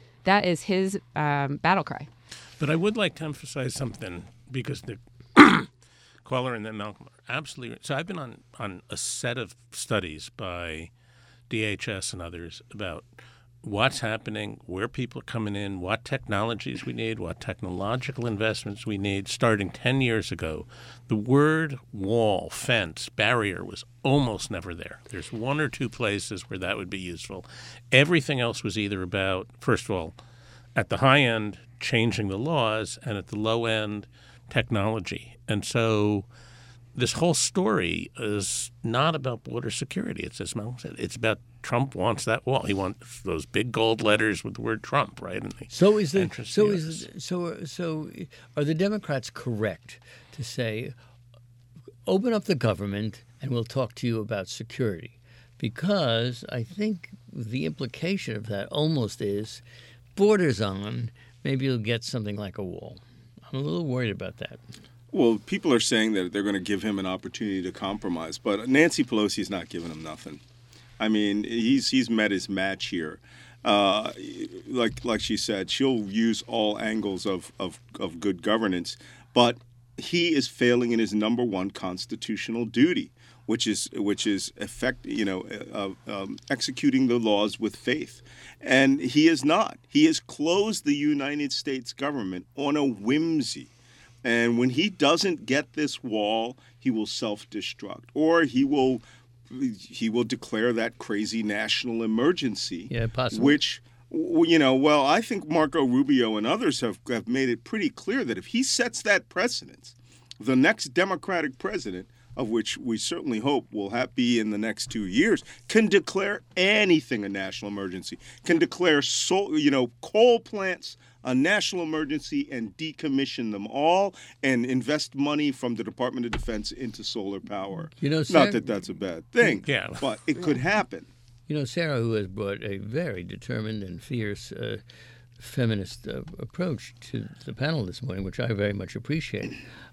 battle cry. But I would like to emphasize something because the caller and then Malcolm are absolutely. So I've been on a set of studies by DHS and others about what's happening, where people are coming in, what technologies we need, what technological investments we need. Starting 10 years ago, the word wall, fence, barrier was almost never there. There's one or two places where that would be useful. Everything else was either about, first of all, at the high end, changing the laws, and at the low end, technology. And so this whole story is not about border security. It's, as Malcolm said, it's about Trump wants that wall. He wants those big gold letters with the word Trump, right? And So are the Democrats correct to say, open up the government and we'll talk to you about security? Because I think the implication of that almost is borders on, maybe you'll get something like a wall. I'm a little worried about that. Well, people are saying that they're going to give him an opportunity to compromise, but Nancy Pelosi's not giving him nothing. I mean, he's met his match here. Like she said, she'll use all angles of good governance, but he is failing in his number one constitutional duty, which is executing the laws with faith, and he is not. He has closed the United States government on a whimsy. And when he doesn't get this wall, he will self-destruct, or he will declare that crazy national emergency. Yeah, possible. Which, I think Marco Rubio and others have made it pretty clear that if he sets that precedent, the next Democratic president, of which we certainly hope will be in the next 2 years, can declare anything a national emergency, can declare coal plants a national emergency and decommission them all and invest money from the Department of Defense into solar power. Not that that's a bad thing, Yeah. but it could happen. Sarah, who has brought a very determined and fierce feminist approach to the panel this morning, which I very much appreciate,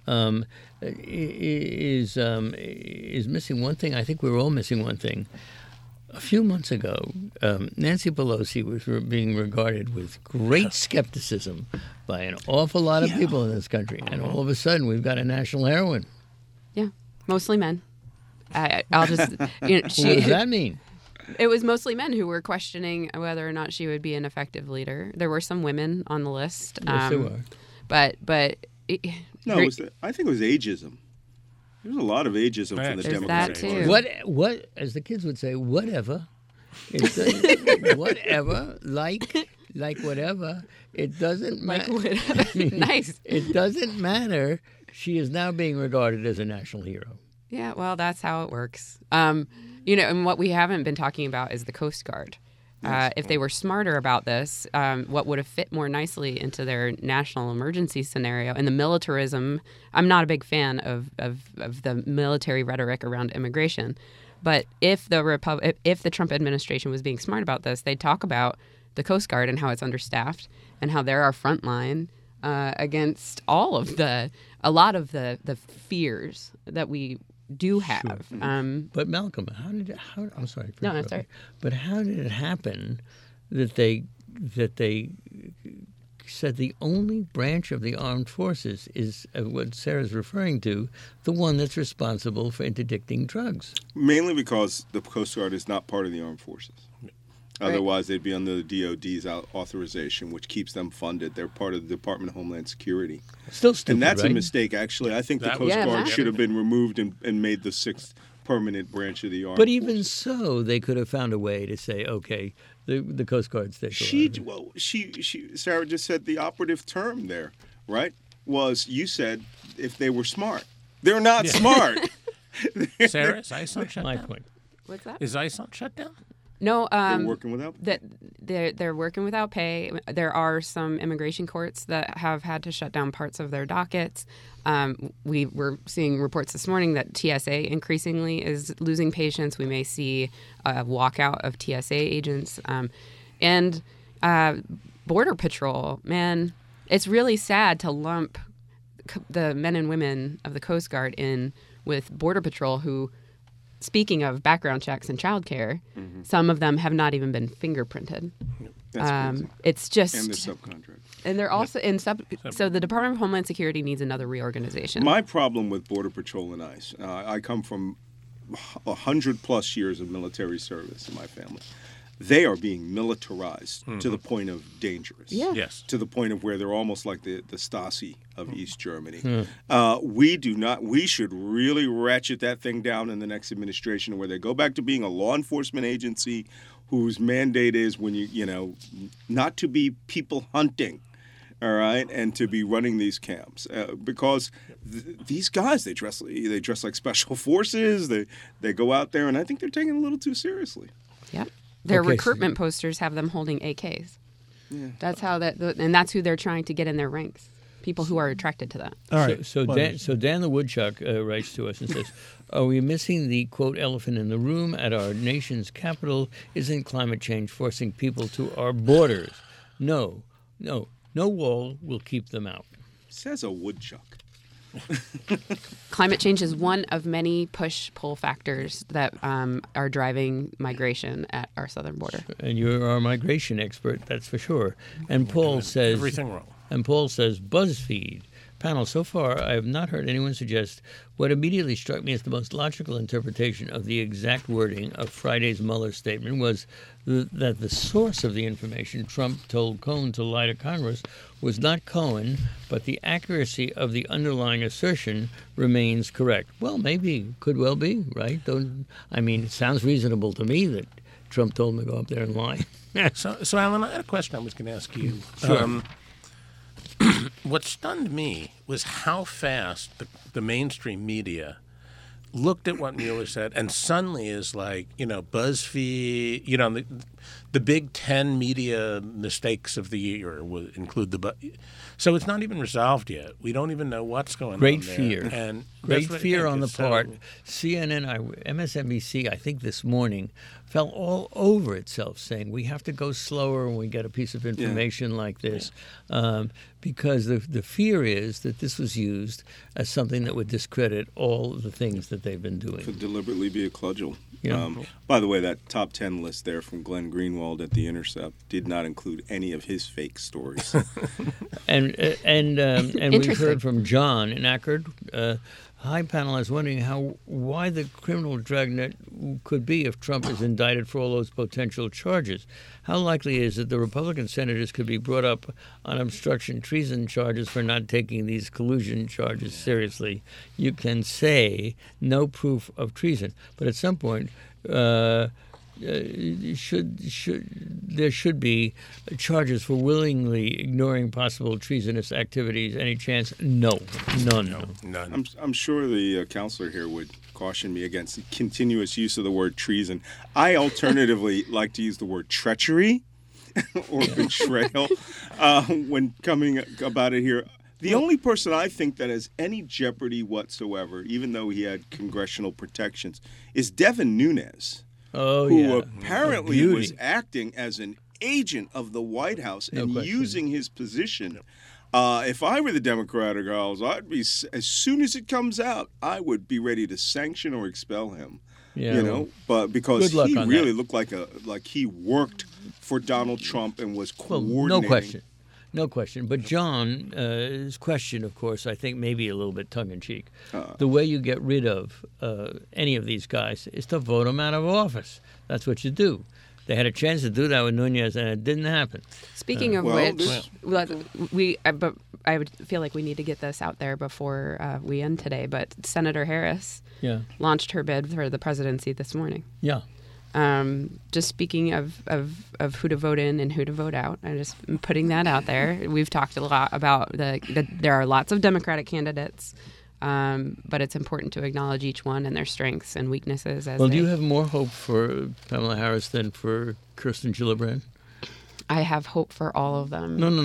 is missing one thing. I think we're all missing one thing. A few months ago, Nancy Pelosi was being regarded with great skepticism by an awful lot of people in this country. And all of a sudden, we've got a national heroine. Yeah, mostly men. I'll just, What does that mean? It was mostly men who were questioning whether or not she would be an effective leader. There were some women on the list. Yes, there were. But No, I think it was ageism. There's a lot of ageism from the There's Democratic that, Party. too. What, as the kids would say, whatever. Whatever, like whatever. It doesn't matter. Nice. It doesn't matter. She is now being regarded as a national hero. Yeah, well, that's how it works. And what we haven't been talking about is the Coast Guard. If they were smarter about this, what would have fit more nicely into their national emergency scenario and the militarism. I'm not a big fan of the military rhetoric around immigration, but if the Trump administration was being smart about this, they'd talk about the Coast Guard and how it's understaffed and how they're our front line against a lot of the fears that we do have. But Malcolm, I'm sorry. For No, interrupting. that's all right. But how did it happen that they said the only branch of the armed forces is what Sarah's referring to, the one that's responsible for interdicting drugs? Mainly because the Coast Guard is not part of the armed forces. Right. Otherwise, they'd be under the DOD's authorization, which keeps them funded. They're part of the Department of Homeland Security. Still stupid, And that's right? a mistake, actually. I think the That Coast was- Guard Yeah, should have been removed and made the 6th permanent branch of the armed But even forces. so, they could have found a way to say, okay, the Coast Guard stays alive. Sarah just said the operative term there, right? Was you said if they were smart. They're not smart. Sarah, is ISON shut My down? point. What's that? Is ISON shut down? No, They're working without. that they're working without pay. There are some immigration courts that have had to shut down parts of their dockets. We were seeing reports this morning that TSA increasingly is losing patients. We may see a walkout of TSA agents and Border Patrol. Man, it's really sad to lump the men and women of the Coast Guard in with Border Patrol, who, speaking of background checks and childcare, some of them have not even been fingerprinted. That's crazy. It's just, And the subcontract. and they're also in so the Department of Homeland Security needs another reorganization. My problem with Border Patrol and ICE, I come from 100+ years of military service in my family. They are being militarized to the point of dangerous. Yeah. Yes. To the point of where they're almost like the Stasi of East Germany. We should really ratchet that thing down in the next administration, where they go back to being a law enforcement agency whose mandate is not to be people hunting, all right, and to be running these camps, because these guys, they dress like special forces. They go out there, and I think they're taking it a little too seriously. Yep. Their Okay, recruitment posters have them holding AKs. Yeah. That's how and that's who they're trying to get in their ranks. People who are attracted to that. All right. So Dan the Woodchuck writes to us and says, are we missing the, quote, elephant in the room at our nation's capital? Isn't climate change forcing people to our borders? No wall will keep them out. Says a woodchuck. Climate change is one of many push-pull factors that are driving migration at our southern border. And you're our migration expert, that's for sure. And Paul says... Everything wrong. And Paul says, BuzzFeed. Panel, so far I have not heard anyone suggest what immediately struck me as the most logical interpretation of the exact wording of Friday's Mueller statement was that the source of the information Trump told Cohen to lie to Congress was not Cohen, but the accuracy of the underlying assertion remains correct. Well, maybe, could well be, right? It sounds reasonable to me that Trump told him to go up there and lie. So Alan, I had a question I was going to ask you. Sure. What stunned me was how fast the mainstream media looked at what Mueller said and suddenly is like, BuzzFeed, the big 10 media mistakes of the year would include so it's not even resolved yet. We don't even know what's going Great on there. fear. And Great that's what I fear think on the is so- part. CNN, MSNBC, I think this morning, fell all over itself saying we have to go slower when we get a piece of information like this, because the fear is that this was used as something that would discredit all the things that they've been doing. Could deliberately be a cudgel. Yeah. By the way, that top 10 list there from Glenn Greenwald at The Intercept did not include any of his fake stories. And we've Interesting. heard from John in Akron. Hi, panel. I was wondering why the criminal dragnet could be if Trump is indicted for all those potential charges. How likely is it the Republican senators could be brought up on obstruction treason charges for not taking these collusion charges seriously? You can say no proof of treason, but at some point there should be charges for willingly ignoring possible treasonous activities. Any chance? No, none. None. I'm sure the counselor here would caution me against continuous use of the word treason. I alternatively like to use the word treachery or betrayal when coming about it here. The only person I think that has any jeopardy whatsoever, even though he had congressional protections, is Devin Nunes. Oh, who yeah. apparently Beauty. was acting as an agent of the White House No and question. using his position If I were the Democratic girls, I'd be as soon as it comes out, I would be ready to sanction or expel him. Yeah, You know, but because good luck he on really that. looked like he worked for Donald Trump and was Well, coordinating. no question. No question. But John's question, of course, I think maybe a little bit tongue-in-cheek. The way you get rid of any of these guys is to vote them out of office. That's what you do. They had a chance to do that with Nunez, and it didn't happen. Speaking of Well, which, this- but I would feel like we need to get this out there before we end today. But Senator Harris Yeah. launched her bid for the presidency this morning. Yeah. Just speaking of who to vote in and who to vote out, I'm just putting that out there. We've talked a lot about there are lots of Democratic candidates, but it's important to acknowledge each one and their strengths and weaknesses. Well, do you have more hope for Kamala Harris than for Kirsten Gillibrand? I have hope for all of them. No.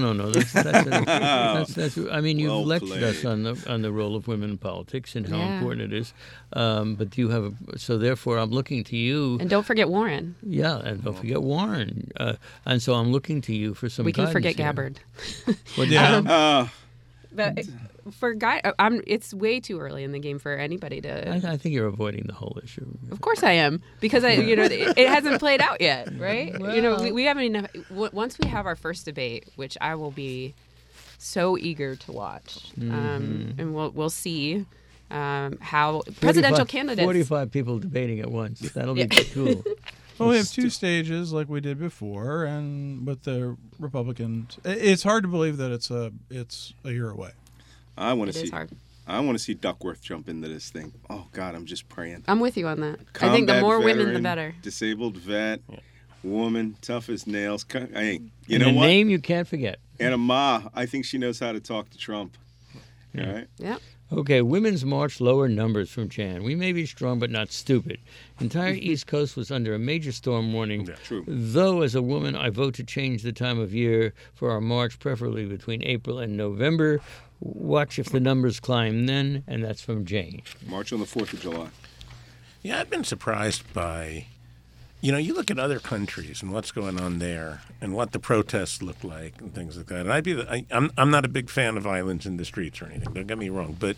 That's I mean, you've Well lectured us played. on the role of women in politics and how Yeah. important it is. But do you have so therefore I'm looking to you. And don't forget Warren. Yeah, and don't forget Warren. And so I'm looking to you for some. We can guidance forget here. Gabbard. Yeah. But for it's way too early in the game for anybody to. I think you're avoiding the whole issue. Of course I am, because it hasn't played out yet, right? We haven't enough. Once we have our first debate, which I will be so eager to watch, and we'll see how presidential candidates. 45 people debating at once. That'll be Yeah. cool. Well, we have two stages like we did before, and with the Republicans, it's hard to believe that it's a year away. I want It to is see. hard. I want to see Duckworth jump into this thing. Oh God, I'm just praying. I'm with you on that. I think the Combat more women, the veteran, better. Disabled vet, woman, tough as nails. Hey, you And know a what? name you can't forget. Anna Ma. I think she knows how to talk to Trump. All right. Yeah. Okay, Women's March lower numbers from Jan. We may be strong, but not stupid. Entire East Coast was under a major storm warning. Yeah. True. Though, as a woman, I vote to change the time of year for our march, preferably between April and November. Watch if the numbers climb then, and that's from Jane. March on the 4th of July. Yeah, I've been surprised by, you look at other countries and what's going on there and what the protests look like and things like that. And I'm not a big fan of violence in the streets or anything. Don't get me wrong, but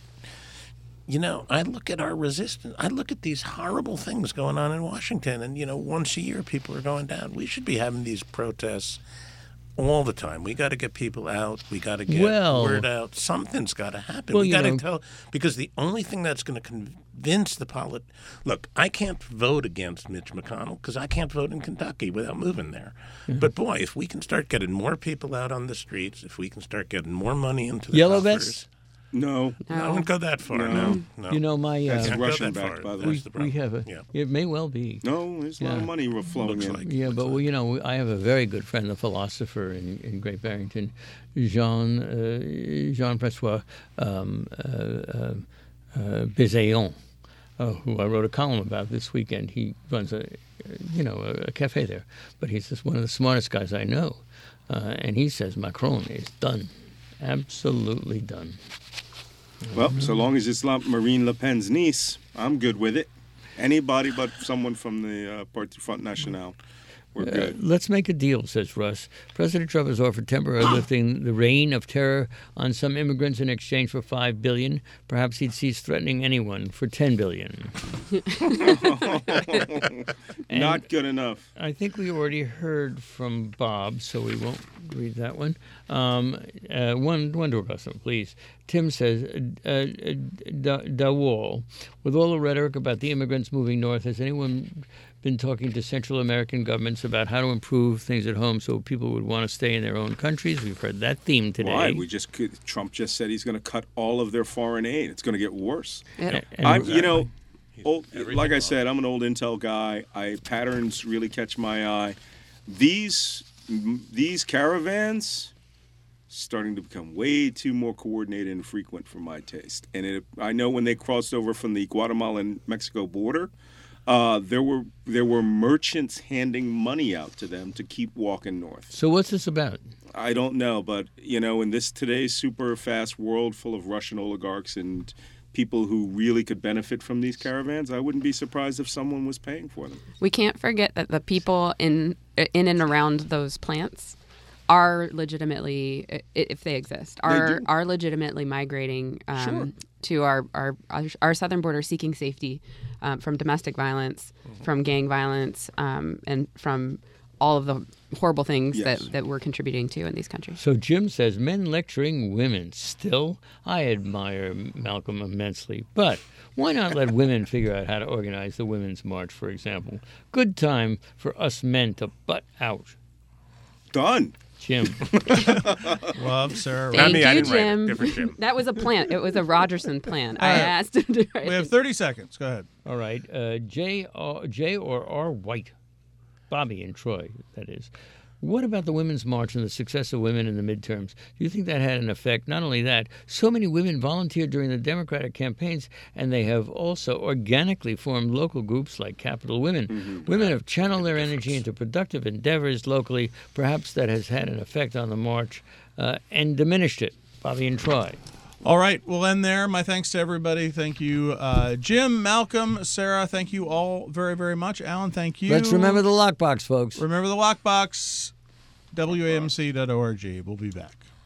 I look at our resistance. I look at these horrible things going on in Washington, and once a year people are going down. We should be having these protests all the time. We got to get people out. We got to get word out. Something's got to happen. Well, We got to tell, because the only thing that's going to convince the look, I can't vote against Mitch McConnell because I can't vote in Kentucky without moving there. But boy, if we can start getting more people out on the streets, if we can start getting more money into the Yellow coffers, vests? No. I wouldn't go that far. No. You know, my That's Can't go Russian that backed, far. by the way. That's the problem. we have a. Yeah. It may well be. No, there's a lot of money flowing Looks in. like. Yeah, but I have a very good friend, the philosopher in Great Barrington, Jean Francois Bézéon, who I wrote a column about this weekend. He runs a cafe there, but he's just one of the smartest guys I know, and he says Macron is done, absolutely done. Well, so long as it's not Marine Le Pen's niece, I'm good with it. Anybody but someone from the Parti Front National, we're good. Let's make a deal, says Russ. President Trump has offered temporary lifting the reign of terror on some immigrants in exchange for $5 billion. Perhaps he'd cease threatening anyone for $10 billion. Not good enough. I think we already heard from Bob, so we won't read that one. One to Augusta, please. Tim says, Dawal, with all the rhetoric about the immigrants moving north, has anyone been talking to Central American governments about how to improve things at home so people would want to stay in their own countries? We've heard that theme today. Why? Trump just said he's going to cut all of their foreign aid. It's going to get worse. Yeah. And- Like I said, I'm an old intel guy. Patterns really catch my eye. These caravans starting to become way too more coordinated and frequent for my taste. And I know when they crossed over from the Guatemala and Mexico border, there were merchants handing money out to them to keep walking north. So what's this about? I don't know, but in today's super fast world full of Russian oligarchs and people who really could benefit from these caravans, I wouldn't be surprised if someone was paying for them. We can't forget that the people in and around those plants are legitimately, if they exist, do. are legitimately migrating to our southern border, seeking safety from domestic violence, from gang violence, and from all of the horrible things that we're contributing to in these countries. So Jim says, men lecturing women. Still, I admire Malcolm immensely. But why not let women figure out how to organize the Women's March, for example? Good time for us men to butt out. Done. Jim. Love Sarah. Not Thank me, I you, didn't write it. Jim. Different Jim. That was a plan. It was a Rogerson plan. I right. asked him to write We have 30 seconds. Go ahead. All right. J or R. White. Bobby in Troy, that is. What about the Women's March and the success of women in the midterms? Do you think that had an effect? Not only that, so many women volunteered during the Democratic campaigns, and they have also organically formed local groups like Capital Women. Women have channeled their energy into productive endeavors locally. Perhaps that has had an effect on the march and diminished it. Bobby in Troy. All right, we'll end there. My thanks to everybody. Thank you, Jim, Malcolm, Sarah. Thank you all very, very much. Alan, thank you. Let's remember the lockbox, folks. Remember the lockbox, WAMC.org. We'll be back.